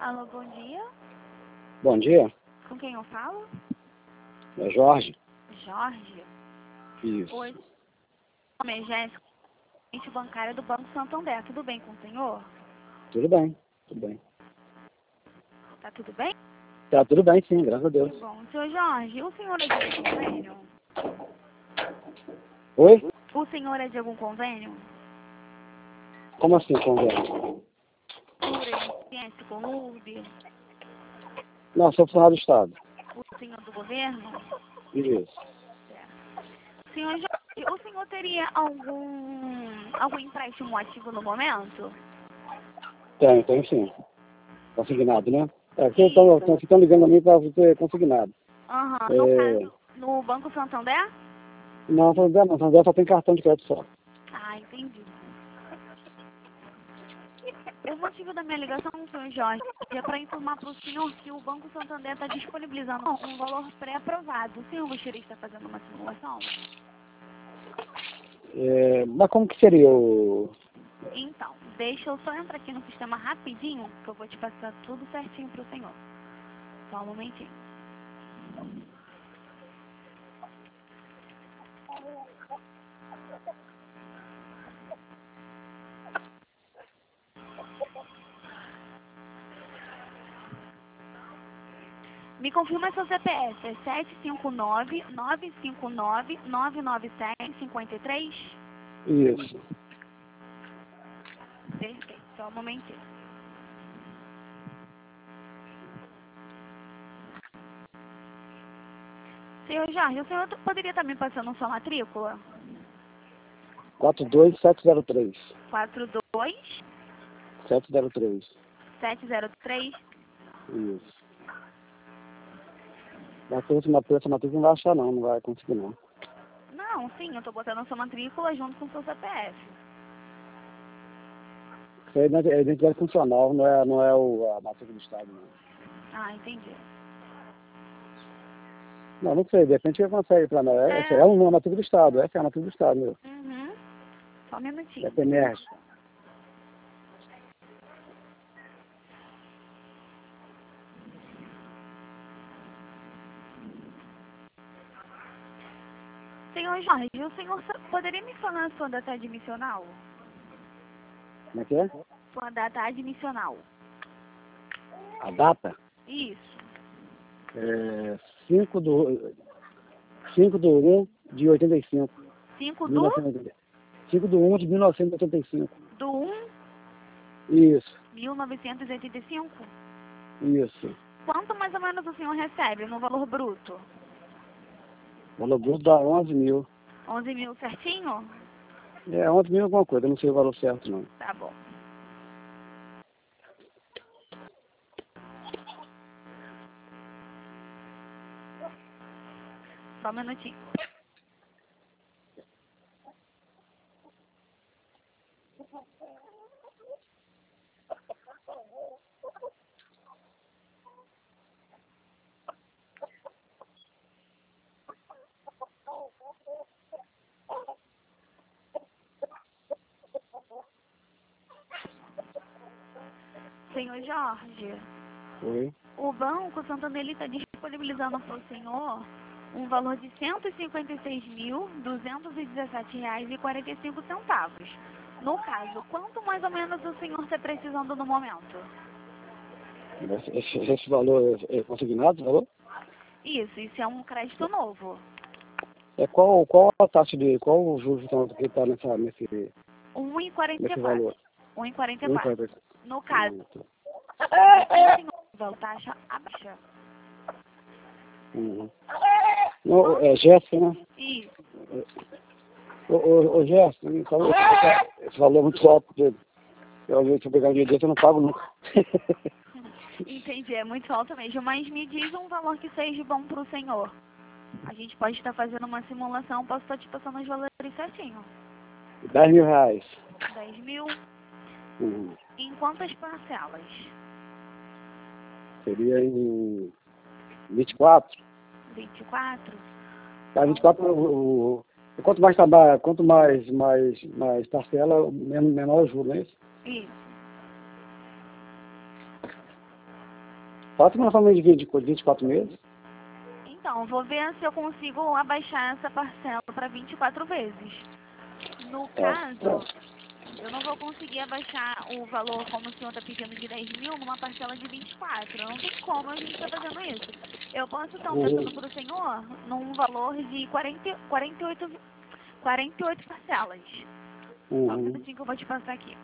Alô, bom dia. Bom dia, Com quem eu falo? é Jorge. Jorge. Isso. Oi. Meu nome é Jéssica, agente bancária do Banco Santander. Tudo bem com o senhor? Tudo bem, tudo bem. Tá tudo bem? Tá tudo bem, sim, graças a Que Deus. bom. Senhor Jorge, o senhor é de algum convênio? Oi? O senhor é de algum convênio? Como assim, conversa? Ciência, Colube? Não, sou funcionário do Estado. O senhor do governo? Isso. Senhor Jorge, o senhor teria algum empréstimo ativo no momento? Tenho sim. Consignado, né? Vocês estão ligando a mim para ser consignado. Aham. No caso, no Banco Santander? Não, Santander só tem cartão de crédito só. Ah, entendi. O motivo da minha ligação, senhor Jorge, é para informar para o senhor que o Banco Santander está disponibilizando um valor pré-aprovado. O senhor gostaria de estar fazendo uma simulação? Mas como que seria o... Então, deixa eu só entrar aqui no sistema rapidinho, que eu vou te passar tudo certinho para o senhor. Só um momentinho. Me confirma seu CPF, é 759-959-997-53? Isso. Perfeito, só um momentinho. Senhor Jorge, o senhor poderia estar me passando sua matrícula? 42703. 42703. 703. Isso. Mas essa matrícula não vai achar não vai conseguir não. Não, sim, eu estou botando a sua matrícula junto com o seu CPF. Isso aí é identidade funcional, não é a matrícula do Estado, não. Ah, entendi. Não sei, de repente você consegue para nós. Essa é uma matrícula do Estado, essa é a matrícula do Estado, meu. Uhum. Só um minutinho. É PNR. Senhor Jorge, o senhor poderia me falar a sua data admissional? Como é que é? Sua data admissional. A data? Isso. É 5/1 de 85. 5 do? 1985. 5/1 de 1985. Do 1? Isso. 1985? Isso. Quanto mais ou menos o senhor recebe no valor bruto? O valor bruto dá 11 mil. 11 mil certinho? 11 mil alguma coisa, eu não sei o valor certo não. Tá bom. Só um minutinho. Senhor Jorge, Oi? o Banco Santander está disponibilizando para o senhor um valor de R$ 156.217,45. No caso, quanto mais ou menos o senhor está precisando no momento? Esse valor é consignado, valor? Isso é um crédito novo. Qual a taxa qual o juros que está nesse 1,44. valor? 1,44. No caso, o senhor taxa abaixa. Uhum. Não, é Jéssica, né? Isso. Ô Jéssica, me fala, esse valor é muito alto, porque se eu pegar um dia desse eu não pago nunca. Entendi, é muito alto mesmo, mas me diz um valor que seja bom para o senhor. A gente pode estar fazendo uma simulação, posso estar te passando os valores certinho. R$ 10.000. 10 mil? Uhum. Em quantas parcelas? Seria em 24. 24? Tá, 24, quanto mais parcela, menor o juro, não é isso? Isso. Passa uma família de 24 meses. Então, vou ver se eu consigo abaixar essa parcela para 24 vezes. No caso, eu não vou conseguir abaixar o valor como o senhor está pedindo de 10 mil numa parcela de 24. Não tem como a gente estar fazendo isso. Eu posso estar ofertando para o senhor num valor de 48 parcelas. Só um minutinho que eu vou te passar aqui.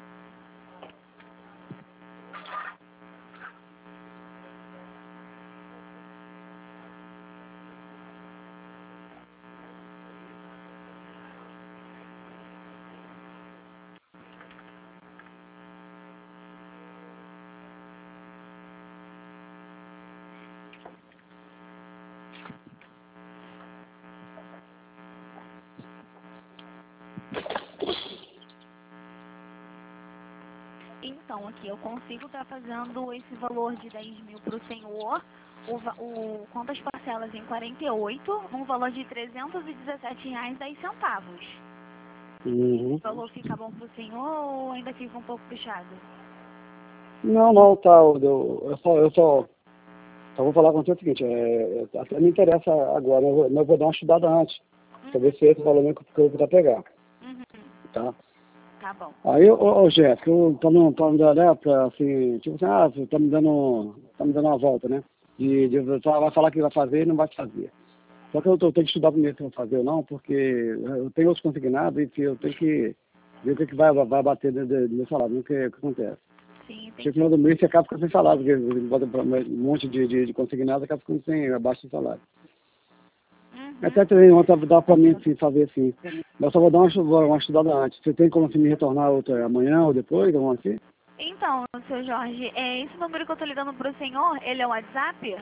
Então, aqui eu consigo estar fazendo esse valor de 10 mil para o senhor, quantas parcelas em 48, num valor de R$317,10. Esse valor fica bom para o senhor ou ainda fica um pouco puxado? Não, tá. Eu só vou falar com você o seguinte, até me interessa agora, mas eu vou dar uma estudada antes, para ver se esse valor que eu vou tentar pegar. Tá? Tá bom. Aí, Jéssica, eu tô me dando, né, pra, assim, tipo assim, você tá me dando uma volta, né? Vai falar que vai fazer e não vai fazer. Só que eu tenho que estudar primeiro se eu vou fazer ou não, porque eu tenho outros consignados e eu tenho que ver o que vai bater do meu salário, o que acontece. Sim, entendi. Chega no final do mês você acaba ficando sem salário, porque bota um monte de consignado, acaba ficando sem abaixo do salário. Até também ontem dá pra mim assim, fazer assim. Mas só vou dar uma estudada antes. Você tem como assim, me retornar outra amanhã ou depois, alguma assim? Então, seu Jorge, esse número que eu tô ligando pro senhor, ele é o WhatsApp?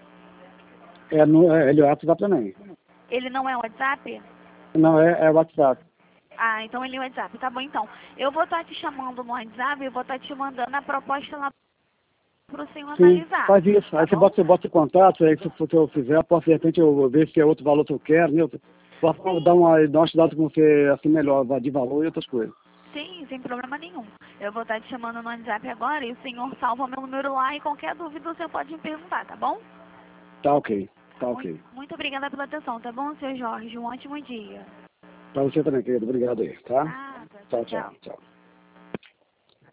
Ele é o WhatsApp também. Ele não é o WhatsApp? Não, é WhatsApp. Ah, então ele é o WhatsApp. Tá bom, então. Eu vou estar te chamando no WhatsApp e vou estar te mandando a proposta lá pro senhor Sim, analisar. faz isso. Tá Aí bom? você bota o contato, aí se eu fizer, posso de repente eu ver se é outro valor que eu quero, né? Posso dar uma estudada com você assim melhor, de valor e outras coisas. Sim, sem problema nenhum. Eu vou estar te chamando no WhatsApp agora e o senhor salva meu número lá e qualquer dúvida o senhor pode me perguntar, tá bom? Tá ok, tá ok. Muito obrigada pela atenção, tá bom, seu Jorge? Um ótimo dia. Pra você também, querido. Obrigado aí, tá? Nada. Tchau, Tchau. tchau.